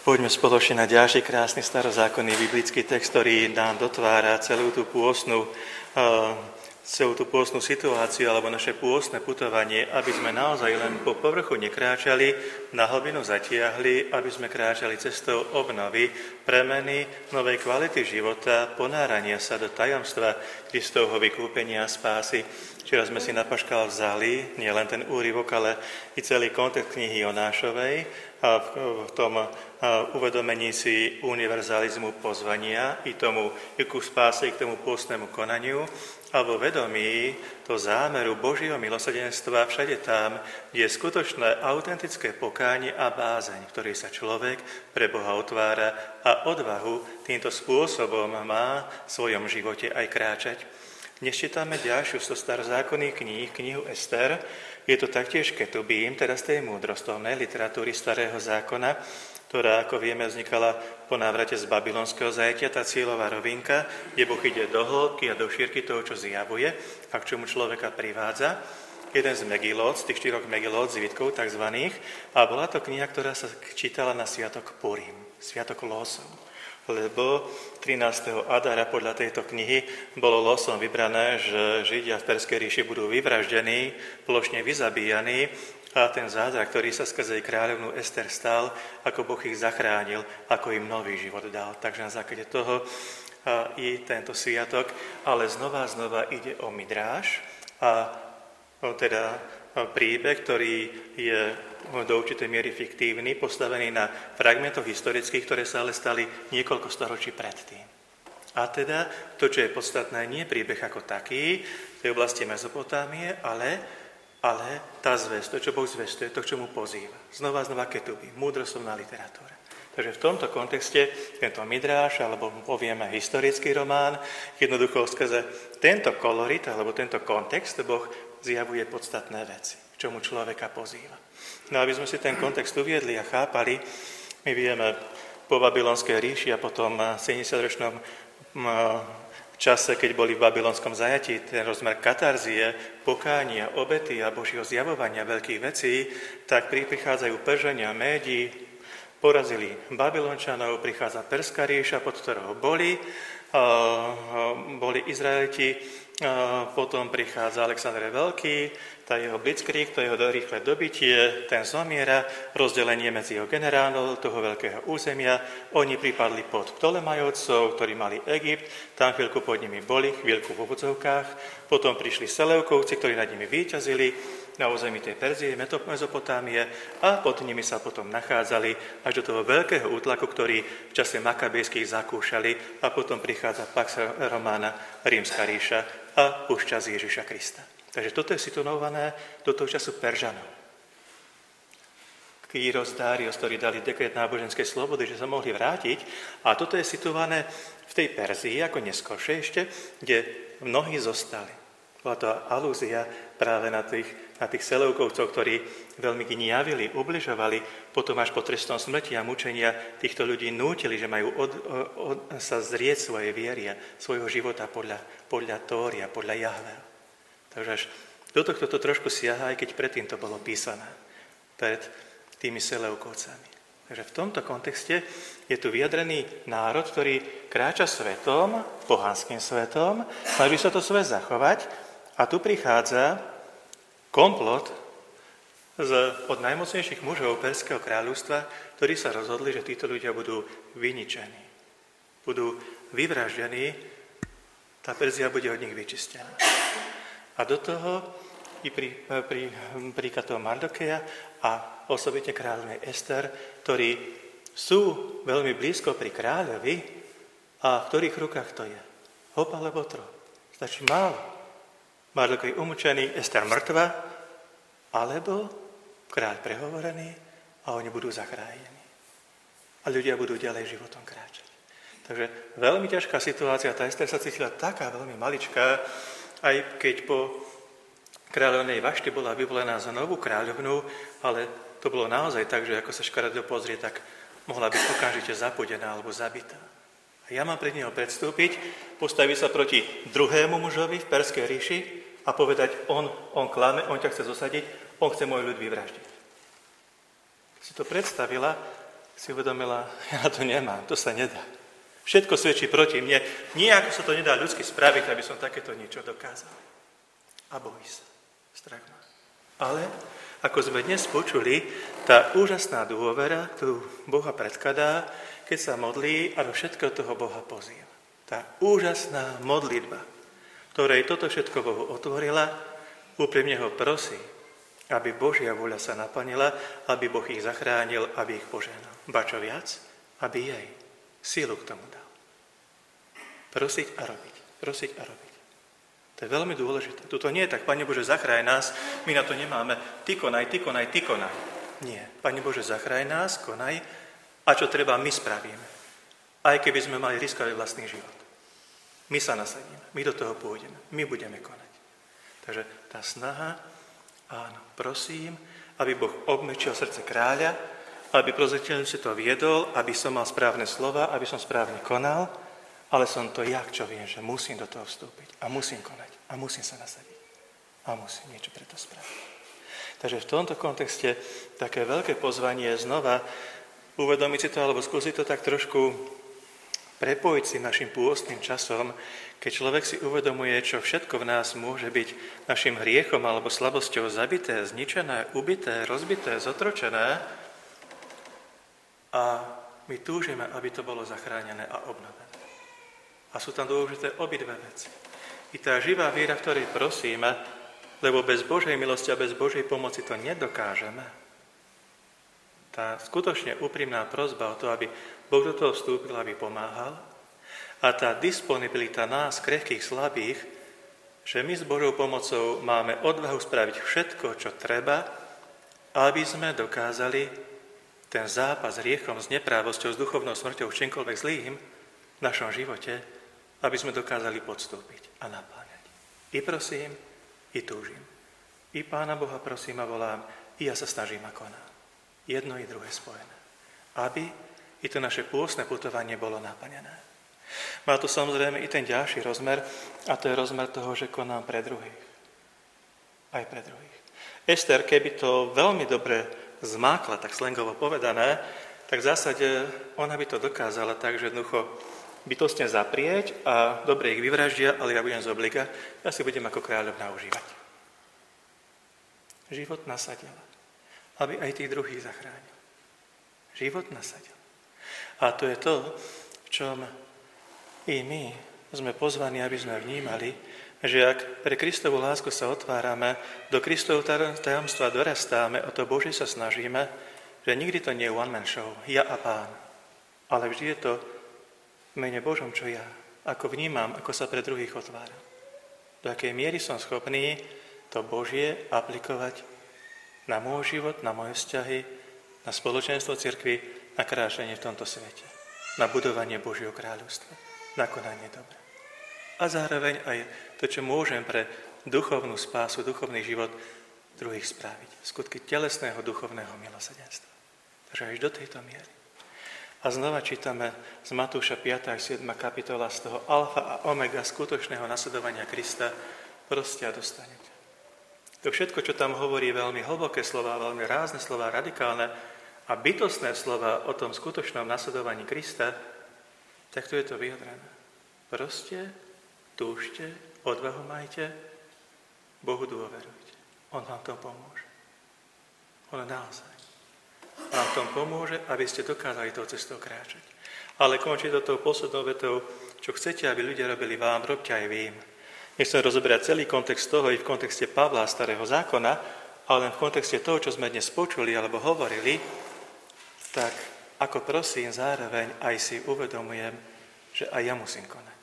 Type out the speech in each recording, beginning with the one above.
Poďme spoločne na ďalší krásny starozákonný biblický text, ktorý nám dotvára celú tú pôstnu situáciu alebo naše pôstne putovanie, aby sme naozaj len po povrchu nekráčali, na hlbinu zatiahli, aby sme kráčali cestou obnovy, premeny, novej kvality života, ponárania sa do tajomstva Kristovho vykúpenia a spásy. Včera sme si na paškal vzali nie len ten úryvok, ale i celý kontext knihy Jonášovej a v tom uvedomení si univerzalizmu pozvania i ku spáse, k tomu pôstnemu konaniu a vo vedomí to zámeru Božieho milosrdenstva všade tam, kde je skutočné autentické pokánie a bázeň, ktorý sa človek pre Boha otvára a odvahu týmto spôsobom má v svojom živote aj kráčať. Dnes čítame ďalšiu zo starozákonných kníh, knihu Ester. Je to taktiež Ketubím, teda z tej múdrostovnej literatúry Starého zákona, ktorá, ako vieme, vznikala po návrate z babylonského zajatia, tá cieľová rovinka, kde Boh ide do hĺbky a do šírky toho, čo zjavuje a k čomu človeka privádza. Jeden z Megilót, z tých 4 Megilót, zvitkov takzvaných, a bola to kniha, ktorá sa čítala na sviatok Purim, sviatok losov. Lebo 13. Adara podľa tejto knihy bolo losom vybrané, že Židia v Perskej ríši budú vyvraždení, plošne vyzabíjaní a ten zázrak, ktorý sa skrze kráľovnú Ester stal, ako Boh ich zachránil, ako im nový život dal. Takže na základe toho i tento sviatok, ale znova ide o Midráš a teda príbeh, ktorý je do určitej miery fiktívny, postavený na fragmentoch historických, ktoré sa ale stali niekoľko storočí predtým. A teda to, čo je podstatné, nie je príbeh ako taký v tej oblasti Mezopotámie, ale tá zvesť, to, čo Boh zvestuje, to, čo mu pozýva. Znova Ketubím, múdrostovná literatúra. Takže v tomto kontexte tento Midráš, alebo povieme historický román, jednoducho skrze tento kolorit, alebo tento kontext, Boh zjavuje podstatné veci, k čomu človeka pozýva. No aby sme si ten kontext uviedli a chápali, my vieme po babylonskej ríši a potom 70-ročnom čase, keď boli v babylonskom zajatí, ten rozmer katarzie, pokánia, obety a Božieho zjavovania veľkých vecí, tak prichádzajú Peržania, Médi, porazili Babylončanov, prichádza Perská ríša, pod ktorou boli Izraeliti, potom prichádza Alexander Veľký, tá jeho blitzkrieg, to jeho rýchle dobitie, ten zomiera, rozdelenie medzi jeho generálov toho veľkého územia. Oni pripadli pod Ptolemajovcov, ktorí mali Egypt, tam chvíľku pod nimi boli, chvíľku v obudzovkách, potom prišli Seleukovci, ktorí nad nimi víťazili na území tej Perzie, Mezopotámie a pod nimi sa potom nachádzali až do toho veľkého útlaku, ktorý v čase Makabejských zakúšali a potom prichádza Pax Romana, Rímska ríša a už čas Ježiša Krista. Takže toto je situované do toho času Peržanov. Kýros, Dários, ktorí dali dekret náboženskej slobody, že sa mohli vrátiť. A toto je situované v tej Perzii, ako neskôršie ešte, kde mnohí zostali. Bola to alúzia práve na tých Seleukovcov, ktorí veľmi gniavili, ubližovali, potom až po trestom smrti a mučenia týchto ľudí nútili, že majú sa zrieť svoje viery a svojho života podľa Tória, podľa Jahveho. Takže až do tohto to trošku siaha, aj keď predtým to bolo písané pred tými Seleukovcami. Takže v tomto kontexte je tu vyjadrený národ, ktorý kráča svetom, pohanským svetom, snaží sa to svet zachovať a tu prichádza komplot od najmocnejších mužov Perského kráľovstva, ktorí sa rozhodli, že títo ľudia budú vyničení, budú vyvraždení, tá Perzia bude od nich vyčistená. A do toho i príklad toho Mardokeja a osobite kráľovnej Ester, ktorí sú veľmi blízko pri kráľovi a v ktorých rukách to je. Hop alebo tro. Stačí málo. Mardokej umúčený, Ester mŕtva, alebo kráľ prehovorený a oni budú zachránení. A ľudia budú ďalej životom kráčať. Takže veľmi ťažká situácia. Tá Ester sa cítila taká veľmi maličká, aj keď po kráľovnej Vašty bola vyvolená za novú kráľovnú, ale to bolo naozaj tak, že ako sa škaredo pozrie, tak mohla byť okamžite zapudená alebo zabitá. A ja mám pred neho predstúpiť, postaviť sa proti druhému mužovi v Perskej ríši a povedať, on klame, on ťa chce zosadiť, on chce môj ľud vyvraždiť. Keď si to predstavila, si uvedomila, ja na to nemám, to sa nedá. Všetko svedčí proti mne. Nijako sa to nedá ľudsky spraviť, aby som takéto niečo dokázal. A bojí sa. Strach má. Ale, ako sme dnes počuli, tá úžasná dôvera, ktorú Boha predkladá, keď sa modlí a do všetkého toho Boha pozýva. Tá úžasná modlitba, ktorej toto všetko Bohu otvorila, úprimne ho prosí, aby Božia vôľa sa naplnila, aby Boh ich zachránil, aby ich požehnal. Ba čo viac, aby jej sílu k tomu dal. Prosiť a robiť. Prosiť a robiť. To je veľmi dôležité. Tuto nie je tak, Pane Bože, zachráň nás, my na to nemáme. Ty konaj, ty konaj, ty konaj. Nie. Pane Bože, zachráň nás, konaj a čo treba, my spravíme. Aj keby sme mali riskovať vlastný život. My sa nasadíme, my do toho pôjdeme, my budeme konať. Takže tá snaha, áno, prosím, aby Boh obmečil srdce kráľa, aby prozreteľne si to viedol, aby som mal správne slova, aby som správne konal, ale som to ja, čo viem, že musím do toho vstúpiť a musím konať a musím sa nasadiť a musím niečo pre to spraviť. Takže v tomto kontexte také veľké pozvanie je znova uvedomiť si to alebo skúsiť to tak trošku prepojiť si našim pôstnym časom, keď človek si uvedomuje, čo všetko v nás môže byť našim hriechom alebo slabosťou zabité, zničené, ubité, rozbité, zotročené a my túžime, aby to bolo zachránené a obnovené. A sú tam dôležité obidve veci. I tá živá viera, v ktorej prosíme, lebo bez Božej milosti a bez Božej pomoci to nedokážeme. Tá skutočne úprimná prosba o to, aby Boh do toho vstúpil, aby pomáhal. A tá disponibilita nás, krehkých, slabých, že my s Božou pomocou máme odvahu spraviť všetko, čo treba, aby sme dokázali ten zápas s hriechom, s neprávosťou, s duchovnou smrťou, s čímkoľvek zlým v našom živote, aby sme dokázali podstúpiť a napáňať. I prosím, i túžim. I Pána Boha prosím a volám, i ja sa snažím a konám. Jedno i druhé spojené. Aby i to naše pôstne putovanie bolo naplnené. Má to samozrejme i ten ďalší rozmer, a to je rozmer toho, že konám pre druhých. Aj pre druhých. Ester, keby to veľmi dobre zmákla, tak slangovo povedané, tak v zásade ona by to dokázala tak, že jednoducho bytostne zaprieť a dobre ich vyvraždia, ale ja budem z obliga, ja si budem ako kráľovná užívať. Život nasadila, aby aj tých druhých zachránil. Život nasadil. A to je to, v čom i my sme pozvaní, aby sme vnímali, že ak pre Kristovu lásku sa otvárame, do Kristovho tajomstva dorastáme, o to Božie sa snažíme, že nikdy to nie je one-man show, ja a Pán, ale vždy je to v mene Božom, čo ja, ako vnímam, ako sa pre druhých otváram. Do akej miery som schopný to Božie aplikovať na môj život, na moje vzťahy, na spoločenstvo cirkvi, na kráčanie v tomto svete, na budovanie Božieho kráľovstva, na konanie dobra. A zároveň aj to, čo môžem pre duchovnú spásu, duchovný život druhých spraviť. Skutky telesného duchovného milosrdenstva. Takže až do tejto miery. A znova čítame z Matúša 5. a 7. kapitola z toho alfa a omega skutočného nasledovania Krista, proste a dostanete. To všetko, čo tam hovorí, veľmi hlboké slova, veľmi rázne slova, radikálne a bytostné slova o tom skutočnom nasledovaní Krista, tak tu je to vyjadrené. Proste, túžte, odvahu majte, Bohu dôverujte. On vám to pomôže. On naozaj vám tom pomôže, aby ste dokázali tou cestou kráčať. Ale končí to tou poslednou vetou, čo chcete, aby ľudia robili vám, robte aj vy im. Nechcem rozoberať celý kontext toho i v kontexte Pavla starého zákona, ale len v kontexte toho, čo sme dnes počuli alebo hovorili, tak ako prosím, zároveň aj si uvedomujem, že aj ja musím konať.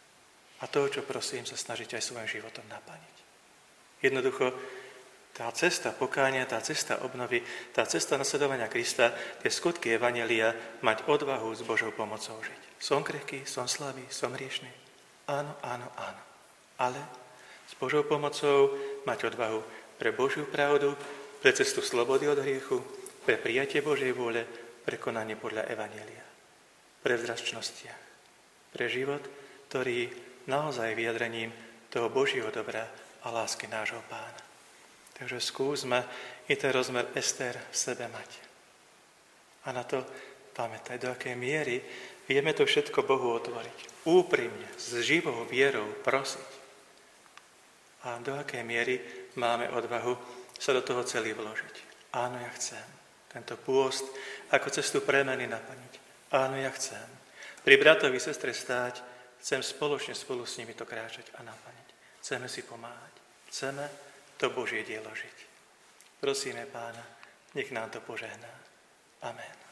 A to, čo prosím, sa snažiť aj svojím životom naplniť. Jednoducho, tá cesta pokánia, tá cesta obnovy, tá cesta nasledovania Krista, tie skutky evanjelia, mať odvahu s Božou pomocou žiť. Som krehký, som slabý, som hriešný. Áno, áno, áno. Ale s Božou pomocou mať odvahu pre Božiu pravdu, pre cestu slobody od hriechu, pre prijatie Božej vôle, pre konanie podľa evanjelia. Pre vzrast v čnostiach. Pre život, ktorý naozaj vyjadrením toho Božieho dobra a lásky nášho Pána. Takže skúsme i ten rozmer Ester v sebe mať. A na to pamätať, do akej miery vieme to všetko Bohu otvoriť. Úprimne, s živou vierou prosiť. A do akej miery máme odvahu sa do toho celý vložiť. Áno, ja chcem tento pôst ako cestu premeny naplniť. Áno, ja chcem pri bratovi, sestre stáť, chcem spoločne spolu s nimi to kráčať a naplniť. Chceme si pomáhať. Chceme to Božie dielo žiť. Prosíme Pána, nech nám to požehná. Amen.